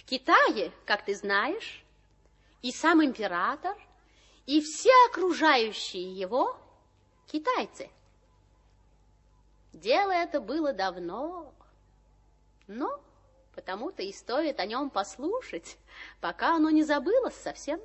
В Китае, как ты знаешь, и сам император, и все окружающие его китайцы. Дело это было давно, но потому-то и стоит о нем послушать, пока оно не забылось совсем.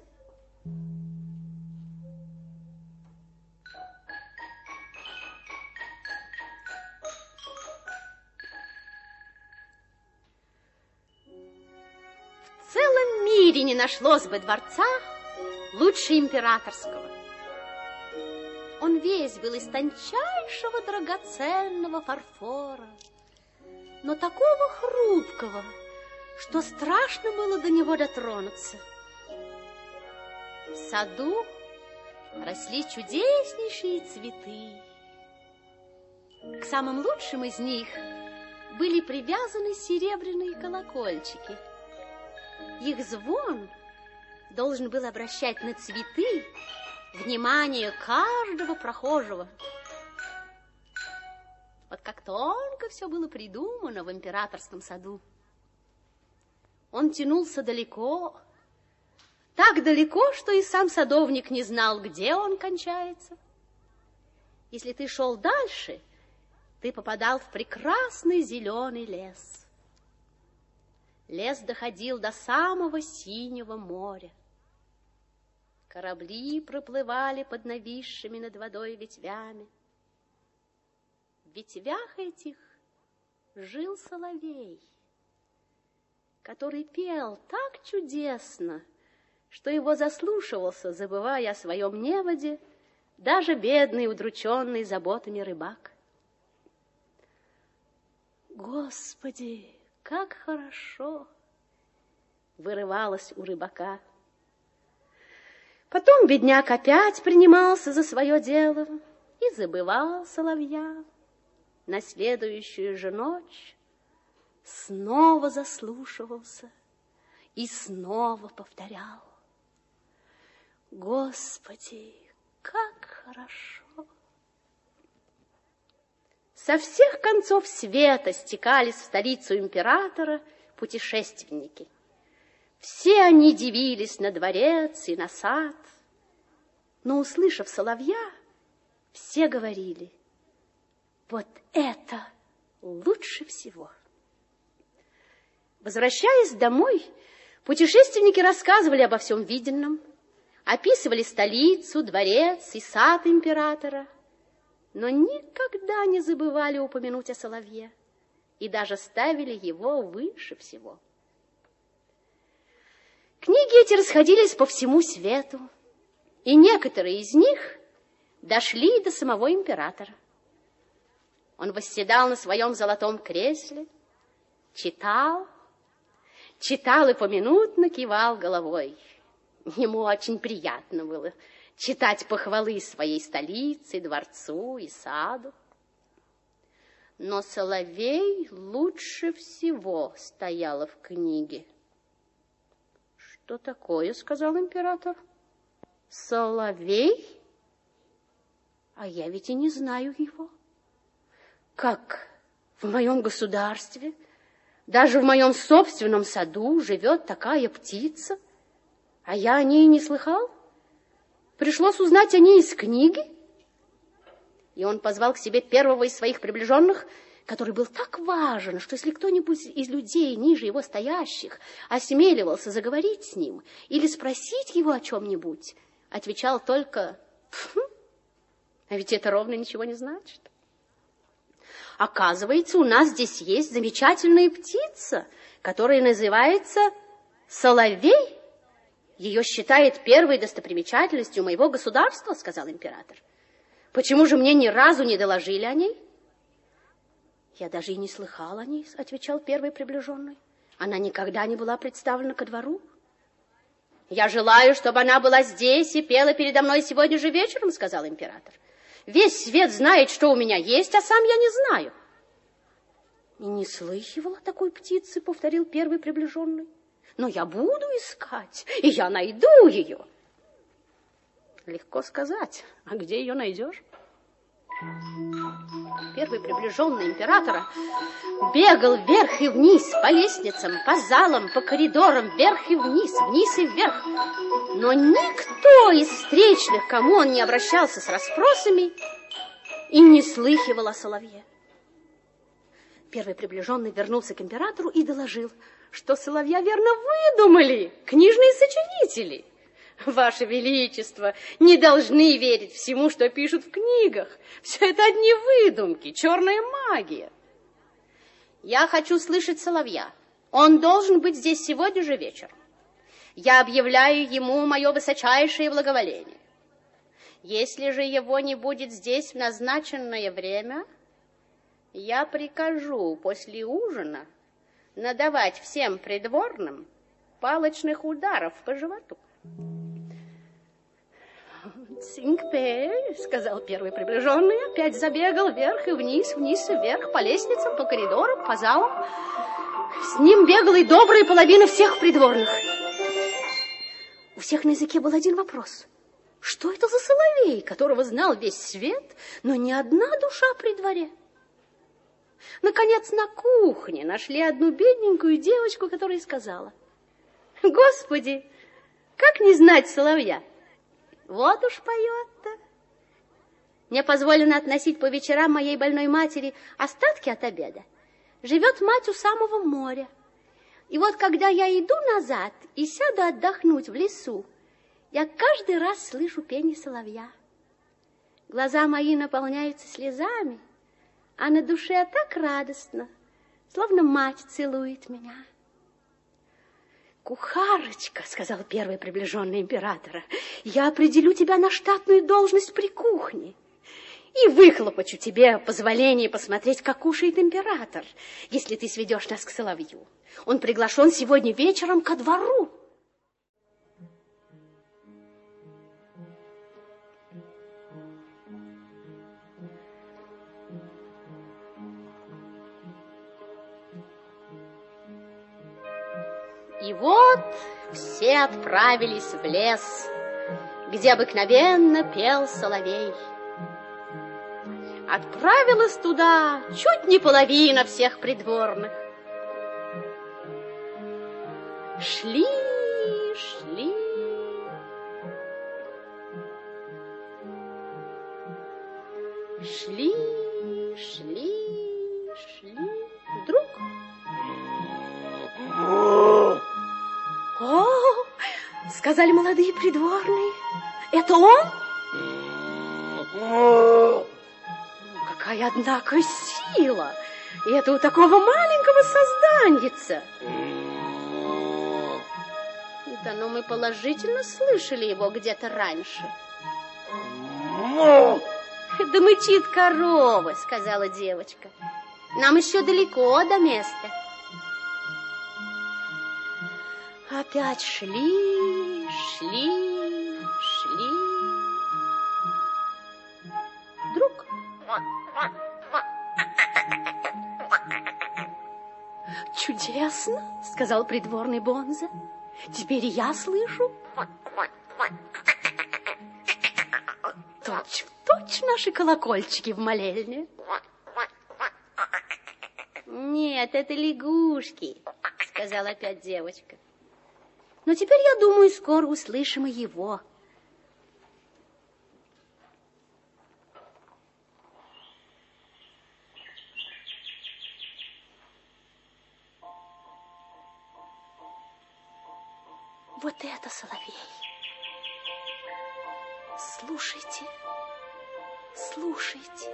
В целом мире не нашлось бы дворца лучше императорского. Он весь был из тончайшего драгоценного фарфора, но такого хрупкого, что страшно было до него дотронуться. В саду росли чудеснейшие цветы. К самым лучшим из них были привязаны серебряные колокольчики. Их звон должен был обращать на цветы внимание каждого прохожего. Вот как тонко все было придумано в императорском саду. Он тянулся далеко, так далеко, что и сам садовник не знал, где он кончается. Если ты шел дальше, ты попадал в прекрасный зеленый лес. Лес доходил до самого синего моря. Корабли проплывали под нависшими над водой ветвями. В ветвях этих жил соловей, который пел так чудесно, что его заслушивался, забывая о своем неводе, даже бедный, удрученный заботами рыбак. Господи, как хорошо! Вырывалось у рыбака. Потом бедняк опять принимался за свое дело и забывал соловья. На следующую же ночь снова заслушивался и снова повторял: Господи, как хорошо! Со всех концов света стекались в столицу императора путешественники. Все они дивились на дворец и на сад, но, услышав соловья, все говорили: вот это лучше всего. Возвращаясь домой, путешественники рассказывали обо всем виденном, описывали столицу, дворец и сад императора, но никогда не забывали упомянуть о соловье и даже ставили его выше всего. Книги эти расходились по всему свету, и некоторые из них дошли до самого императора. Он восседал на своем золотом кресле, читал и поминутно кивал головой. Ему очень приятно было читать похвалы своей столице, дворцу и саду. Но соловей лучше всего стояла в книге. «Что такое?» — сказал император. «Соловей? А я ведь и не знаю его. Как в моем государстве, даже в моем собственном саду живет такая птица, а я о ней не слыхал? Пришлось узнать о ней из книги». И он позвал к себе первого из своих приближенных, который был так важен, что если кто-нибудь из людей ниже его стоящих осмеливался заговорить с ним или спросить его о чем-нибудь, отвечал только: а ведь это ровно ничего не значит. Оказывается, у нас здесь есть замечательная птица, которая называется соловей. Ее считает первой достопримечательностью моего государства, сказал император. Почему же мне ни разу не доложили о ней? Я даже и не слыхал о ней, отвечал первый приближенный. Она никогда не была представлена ко двору. Я желаю, чтобы она была здесь и пела передо мной сегодня же вечером, сказал император. Весь свет знает, что у меня есть, а сам я не знаю. И не слыхивал о такой птице, повторил первый приближенный. Но я буду искать, и я найду ее. Легко сказать, а где ее найдешь? Первый приближенный императора бегал вверх и вниз по лестницам, по залам, по коридорам, вверх и вниз, вниз и вверх. Но никто из встречных, к кому он не обращался с расспросами, и не слыхивал о соловье. Первый приближенный вернулся к императору и доложил, что соловья верно выдумали книжные сочинители. Ваше Величество, не должны верить всему, что пишут в книгах. Все это одни выдумки, черная магия. Я хочу слышать соловья. Он должен быть здесь сегодня же вечером. Я объявляю ему мое высочайшее благоволение. Если же его не будет здесь в назначенное время, я прикажу после ужина надавать всем придворным палочных ударов по животу. «Цинкпе», — сказал первый приближенный, опять забегал вверх и вниз, вниз и вверх, по лестницам, по коридорам, по залам. С ним бегала и добрая половина всех придворных. У всех на языке был один вопрос. Что это за соловей, которого знал весь свет, но ни одна душа при дворе? Наконец, на кухне нашли одну бедненькую девочку, которая сказала: «Господи, как не знать соловья? Вот уж поет-то. Мне позволено относить по вечерам моей больной матери остатки от обеда. Живет мать у самого моря. И вот когда я иду назад и сяду отдохнуть в лесу, я каждый раз слышу пение соловья. Глаза мои наполняются слезами, а на душе так радостно, словно мать целует меня». «Кухарочка», — сказал первый приближенный императора, «я определю тебя на штатную должность при кухне и выхлопочу тебе позволение посмотреть, как кушает император, если ты сведешь нас к соловью. Он приглашен сегодня вечером ко двору». И вот все отправились в лес, где обыкновенно пел соловей. Отправилась туда чуть не половина всех придворных. Шли, шли. Шли, шли, шли. Вдруг... «О, — сказали молодые придворные, — это он? Какая, однако, сила! И это у такого маленького созданьица!» Да, но мы положительно слышали его где-то раньше. «Да мычит корова, — сказала девочка. Нам еще далеко до места». Опять шли, шли, шли. Вдруг... «Чудесно, — сказал придворный Бонза. Теперь я слышу. Точь-в-точь наши колокольчики в молельне». «Нет, это лягушки, — сказала опять девочка. Но теперь, я думаю, скоро услышим и его». Вот это соловей. Слушайте, слушайте.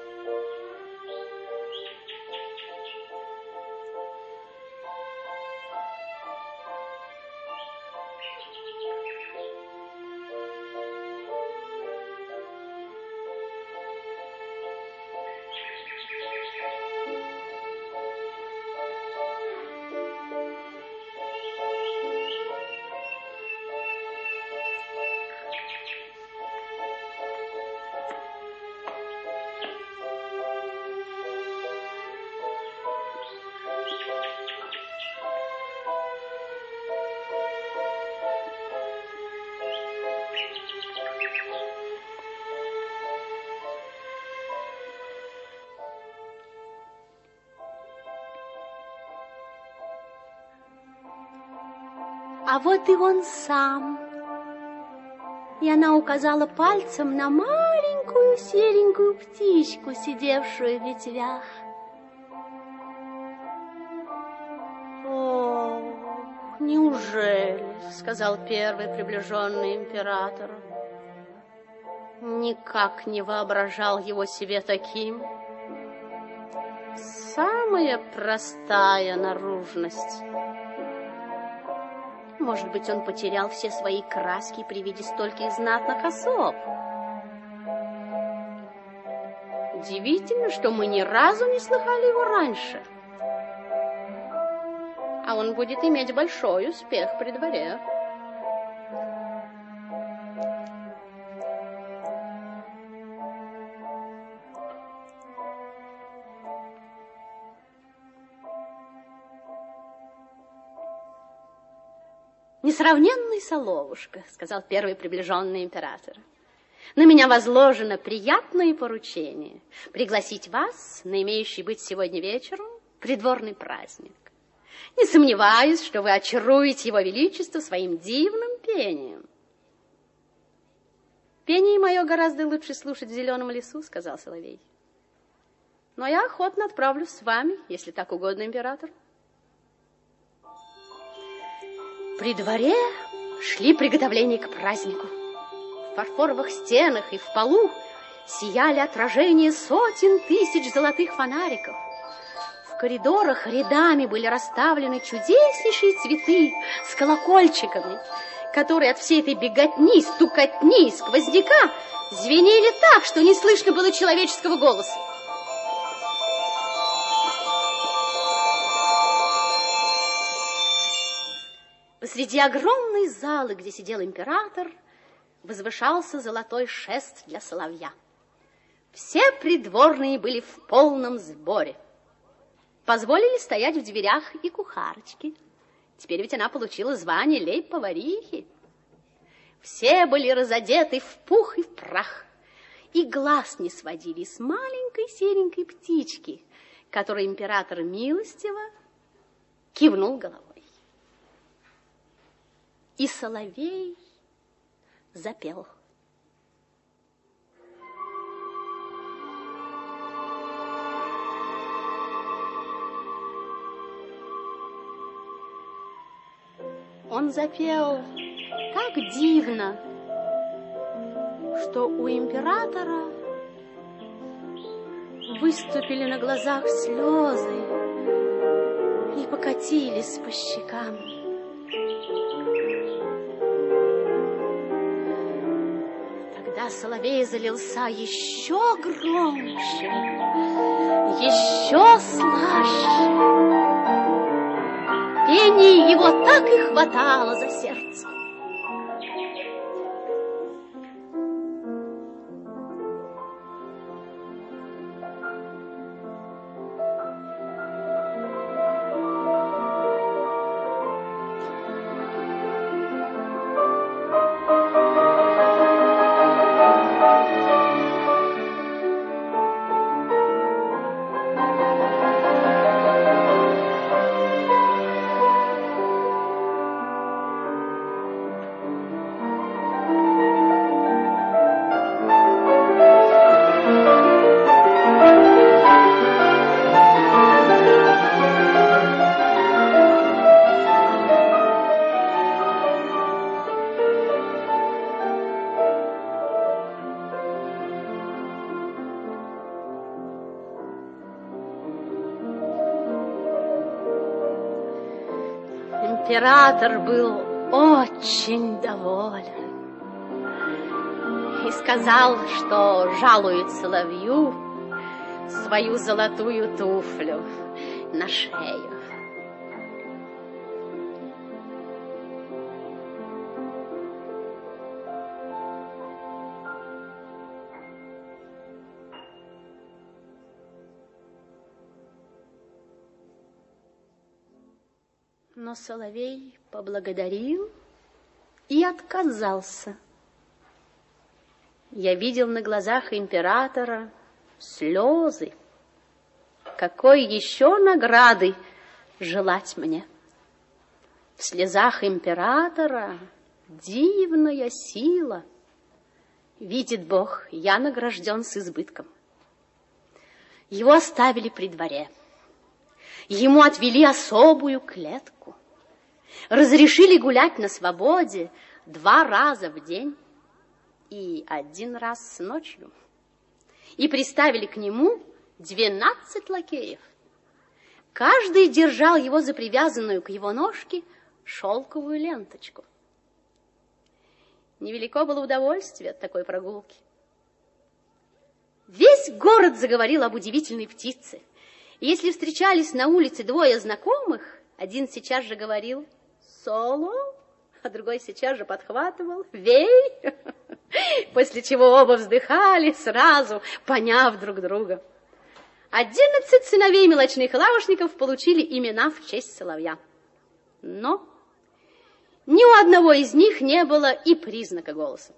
А вот и он сам. И она указала пальцем на маленькую серенькую птичку, сидевшую в ветвях. «О, неужели?» — сказал первый приближенный императора. Никак не воображал его себе таким. Самая простая наружность. Может быть, он потерял все свои краски при виде стольких знатных особ. Удивительно, что мы ни разу не слыхали его раньше. А он будет иметь большой успех при дворе. «Несравненный Соловушка», — сказал первый приближенный императора, — «на меня возложено приятное поручение пригласить вас на имеющий быть сегодня вечером придворный праздник. Не сомневаюсь, что вы очаруете его величество своим дивным пением». «Пение мое гораздо лучше слушать в зеленом лесу», — сказал соловей. «Но я охотно отправлюсь с вами, если так угодно императору». При дворе шли приготовления к празднику. В фарфоровых стенах и в полу сияли отражения сотен тысяч золотых фонариков. В коридорах рядами были расставлены чудеснейшие цветы с колокольчиками, которые от всей этой беготни, стукотни, сквозняка звенели так, что не слышно было человеческого голоса. Посреди огромной залы, где сидел император, возвышался золотой шест для соловья. Все придворные были в полном сборе. Позволили стоять в дверях и кухарочке. Теперь ведь она получила звание лейб-поварихи. Все были разодеты в пух и в прах, и глаз не сводили с маленькой серенькой птички, которой император милостиво кивнул головой. И соловей запел. Он запел так дивно, что у императора выступили на глазах слезы и покатились по щекам. Тогда соловей залился еще громче, еще слаще. Пение его так и хватало за сердце. Император был очень доволен и сказал, что жалует соловью свою золотую туфлю на шею. Но соловей поблагодарил и отказался. Я видел на глазах императора слезы. Какой еще награды желать мне? В слезах императора дивная сила. Видит Бог, я награжден с избытком. Его оставили при дворе. Ему отвели особую клетку. Разрешили гулять на свободе 2 раза в день и 1 раз ночью. И приставили к нему 12 лакеев. Каждый держал его за привязанную к его ножке шелковую ленточку. Невелико было удовольствие от такой прогулки. Весь город заговорил об удивительной птице. И если встречались на улице 2 знакомых, один сейчас же говорил «Соло», а другой сейчас же подхватывал «Вей», после чего оба вздыхали, сразу поняв друг друга. 11 сыновей мелочных лавочников получили имена в честь соловья. Но ни у одного из них не было и признака голоса.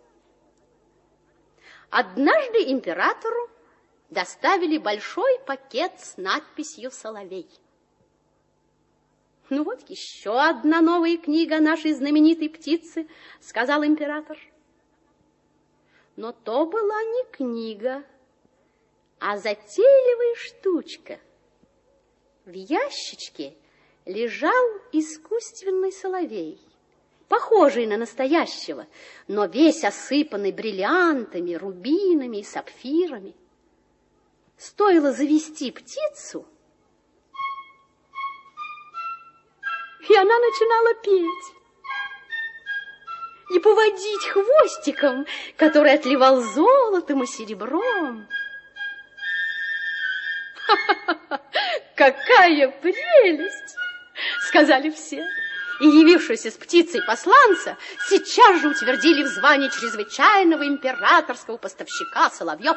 Однажды императору доставили большой пакет с надписью «Соловей». «Ну вот еще одна новая книга нашей знаменитой птицы», — сказал император. Но то была не книга, а затейливая штучка. В ящичке лежал искусственный соловей, похожий на настоящего, но весь осыпанный бриллиантами, рубинами и сапфирами. Стоило завести птицу, и она начинала петь и поводить хвостиком, который отливал золотом и серебром. «Какая прелесть!» — сказали все. И явившуюся с птицей посланца сейчас же утвердили в звании чрезвычайного императорского поставщика соловьев.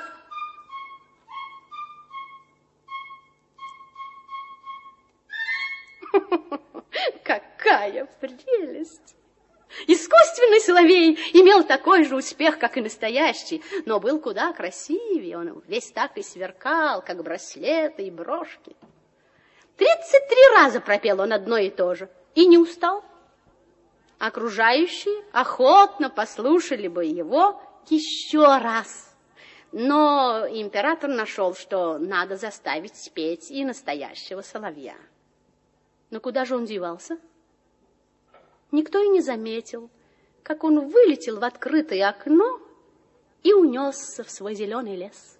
Какая прелесть! Искусственный соловей имел такой же успех, как и настоящий, но был куда красивее. Он весь так и сверкал, как браслеты и брошки. 33 раза пропел он одно и то же и не устал. Окружающие охотно послушали бы его еще раз. Но император нашел, что надо заставить спеть и настоящего соловья. Но куда же он девался? Никто и не заметил, как он вылетел в открытое окно и унесся в свой зеленый лес.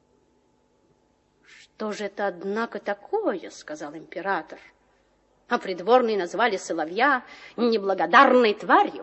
«Что же это, однако, такое?» — сказал император. А придворные назвали соловья неблагодарной тварью.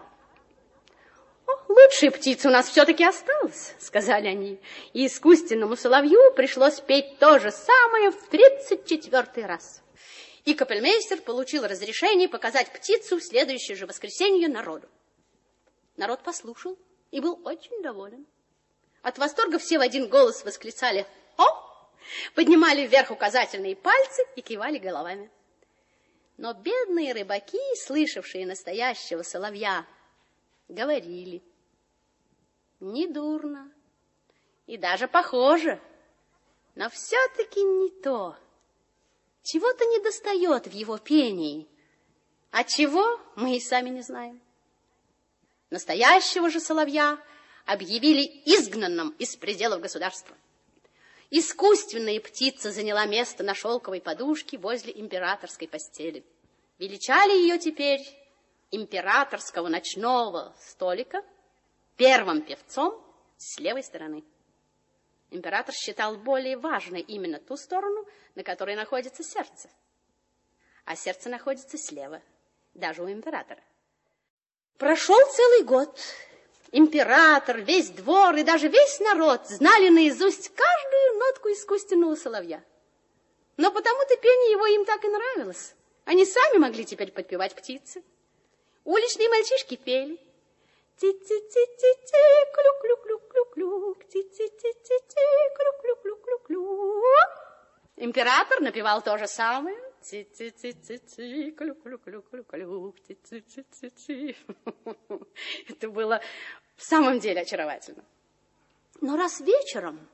«Лучшая птица у нас все-таки осталась», — сказали они, и искусственному соловью пришлось петь то же самое в 34-й раз. И капельмейстер получил разрешение показать птицу в следующее же воскресенье народу. Народ послушал и был очень доволен. От восторга все в один голос восклицали «О!», поднимали вверх указательные пальцы и кивали головами. Но бедные рыбаки, слышавшие настоящего соловья, говорили: недурно и даже похоже, но все-таки не то. Чего-то недостает в его пении, а чего мы и сами не знаем. Настоящего же соловья объявили изгнанным из пределов государства. Искусственная птица заняла место на шелковой подушке возле императорской постели. Величали ее теперь императорского ночного столика первым певцом с левой стороны. Император считал более важной именно ту сторону, на которой находится сердце. А сердце находится слева, даже у императора. Прошел целый год. Император, весь двор и даже весь народ знали наизусть каждую нотку искусственного соловья. Но потому-то пение его им так и нравилось. Они сами могли теперь подпевать птицы. Уличные мальчишки пели: ти-ти-ти-ти-ти, клюк-клюк-клюк-клюк, ти-ти-ти-ти-ти, клюк-клюк-клюк-клюк. Император напевал то же самое. Ти-ти-ти-ти-ти, клюк-клюк-клюк-клюк, ти-ти-ти-ти-ти. Это было в самом деле очаровательно. Но раз вечером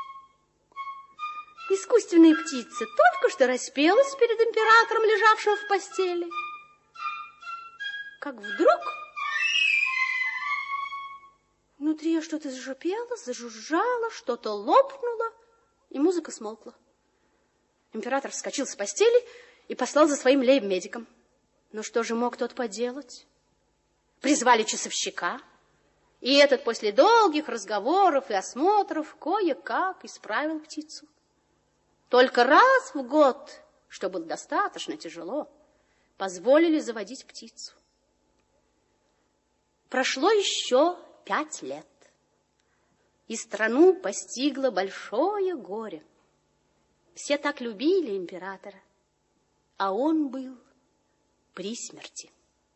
искусственная птица только что распелась перед императором, лежавшего в постели, как вдруг внутри что-то зашипело, зажужжало, что-то лопнуло, и музыка смолкла. Император вскочил с постели и послал за своим лейб-медиком. Но что же мог тот поделать? Призвали часовщика, и этот после долгих разговоров и осмотров кое-как исправил птицу. Только раз в год, что было достаточно тяжело, позволили заводить птицу. Прошло еще 5 лет, и страну постигло большое горе. Все так любили императора, а он был при смерти.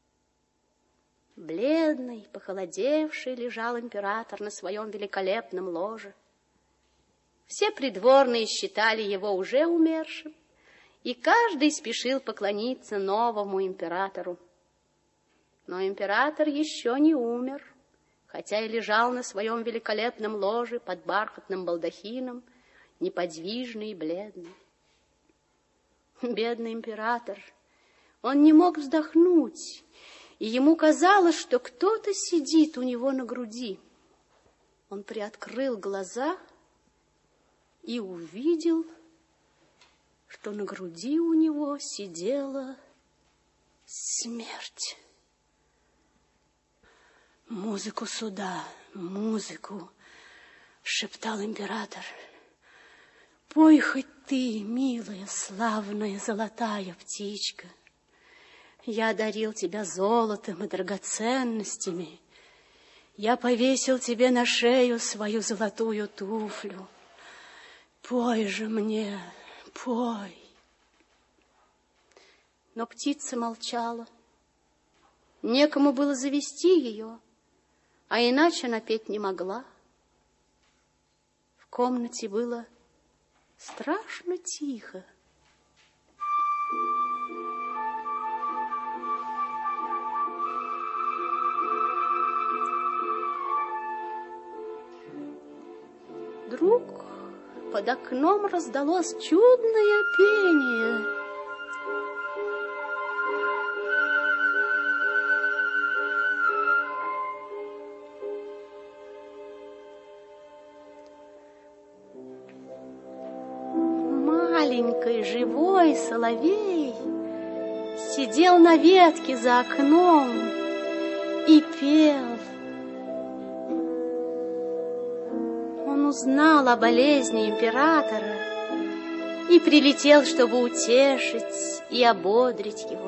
Бледный, похолодевший лежал император на своем великолепном ложе. Все придворные считали его уже умершим, и каждый спешил поклониться новому императору. Но император еще не умер, хотя и лежал на своем великолепном ложе под бархатным балдахином, неподвижный и бледный. Бедный император, он не мог вздохнуть, и ему казалось, что кто-то сидит у него на груди. Он приоткрыл глаза и увидел, что на груди у него сидела смерть. «Музыку сюда, музыку!» — шептал император. «Пой хоть ты, милая, славная, золотая птичка. Я одарил тебя золотом и драгоценностями. Я повесил тебе на шею свою золотую туфлю. Пой же мне, пой!» Но птица молчала. Некому было завести ее, а иначе она петь не могла. В комнате было страшно тихо. Вдруг под окном раздалось чудное пение. Маленький живой соловей сидел на ветке за окном и пел. Он узнал о болезни императора и прилетел, чтобы утешить и ободрить его.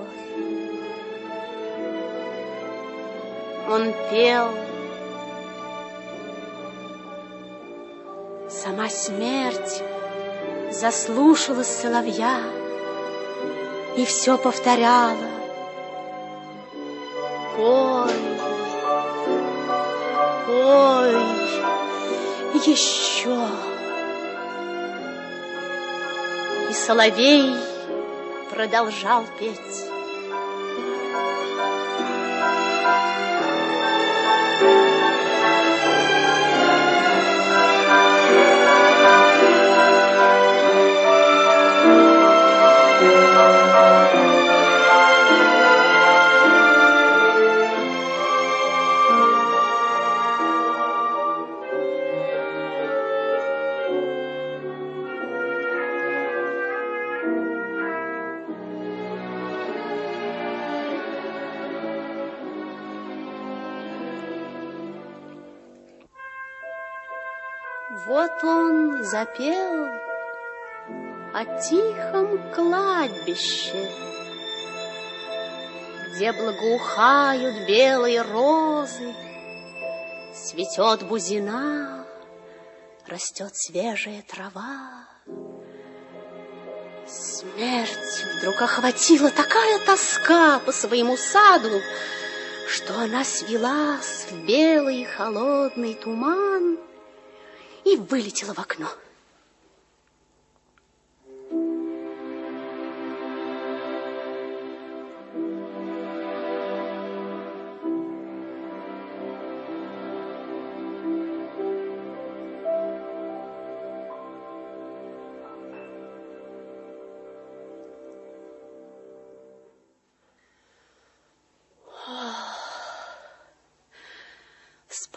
Он пел. Сама смерть заслушалась соловья и все повторяла: «Пой, пой, еще!» И соловей продолжал петь. Вот он запел о тихом кладбище, где благоухают белые розы, цветет бузина, растет свежая трава. Смерть вдруг охватила такая тоска по своему саду, что она свелась в белый холодный туман и вылетела в окно.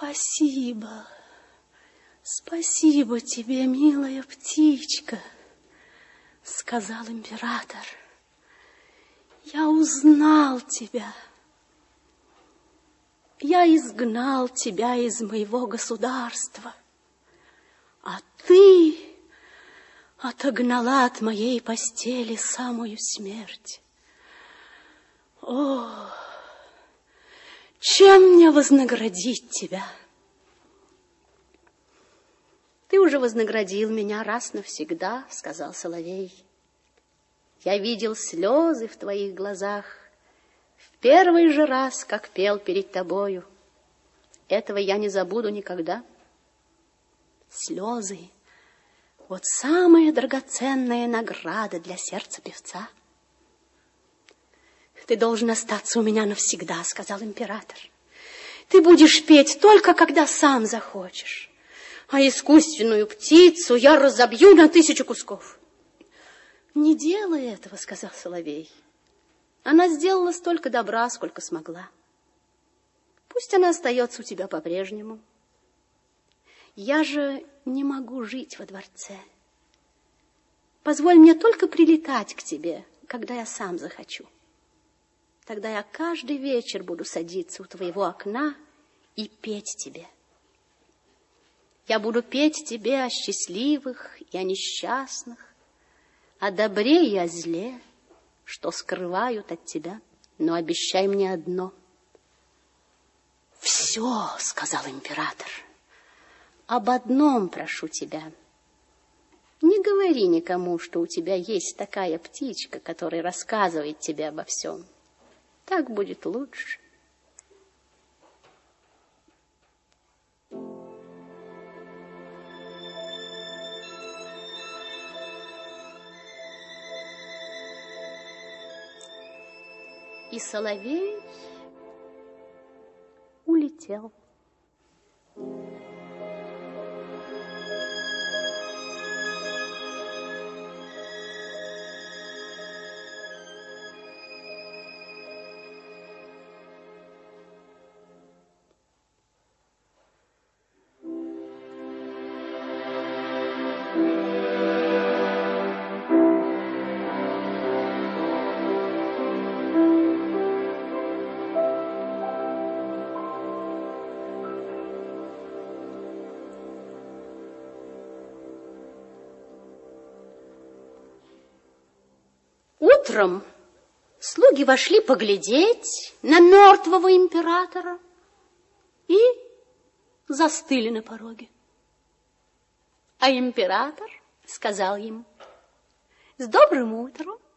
Спасибо, спасибо тебе, милая птичка, сказал император. Я узнал тебя. Я изгнал тебя из моего государства, а ты отогнала от моей постели самую смерть. О, чем мне вознаградить тебя? Ты уже вознаградил меня раз навсегда, сказал соловей. Я видел слезы в твоих глазах в первый же раз, как пел перед тобою. Этого я не забуду никогда. Слезы — вот самая драгоценная награда для сердца певца. Ты должен остаться у меня навсегда, сказал император. Ты будешь петь только, когда сам захочешь, а искусственную птицу я разобью на 1000 кусков. Не делай этого, сказал соловей. Она сделала столько добра, сколько смогла. Пусть она остается у тебя по-прежнему. Я же не могу жить во дворце. Позволь мне только прилетать к тебе, когда я сам захочу. Тогда я каждый вечер буду садиться у твоего окна и петь тебе. Я буду петь тебе о счастливых и о несчастных, о добре и о зле, что скрывают от тебя. Но обещай мне одно. Все, сказал император. Об одном прошу тебя. Не говори никому, что у тебя есть такая птичка, которая рассказывает тебе обо всем. Так будет лучше. И соловей улетел. Утром слуги вошли поглядеть на мертвого императора и застыли на пороге. А император сказал им: с добрым утром,